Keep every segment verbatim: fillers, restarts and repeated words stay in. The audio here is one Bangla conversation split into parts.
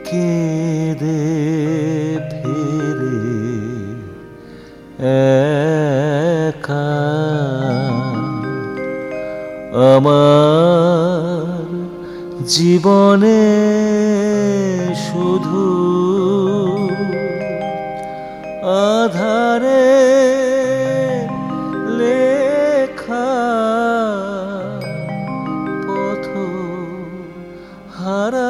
কেঁদে ফেরে একা আমার জীবনে শুধু আধারে লেখা পথ হারা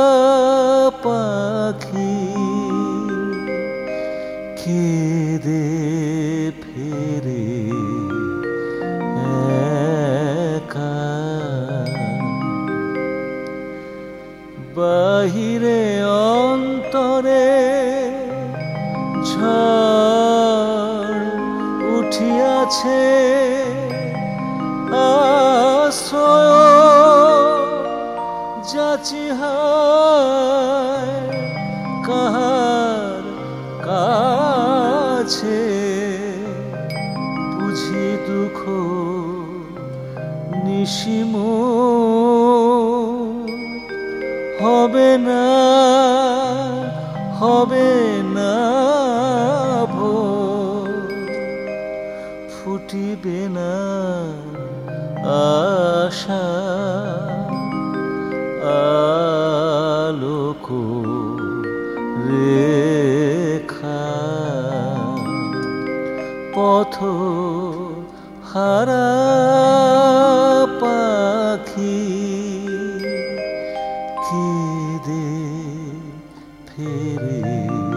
পাখি কেঁদে ফেরে একা বাহিরে অন্তরে ঝড় উঠিয়াছে আশ্রয় যাচি হায় কাহার কাছে বুঝি দুঃখ নিশিম হবে না হবে না ভোর ফুটিবে না আশা আলোক রেখা পথ হারা পাখি কেঁদে ফেরে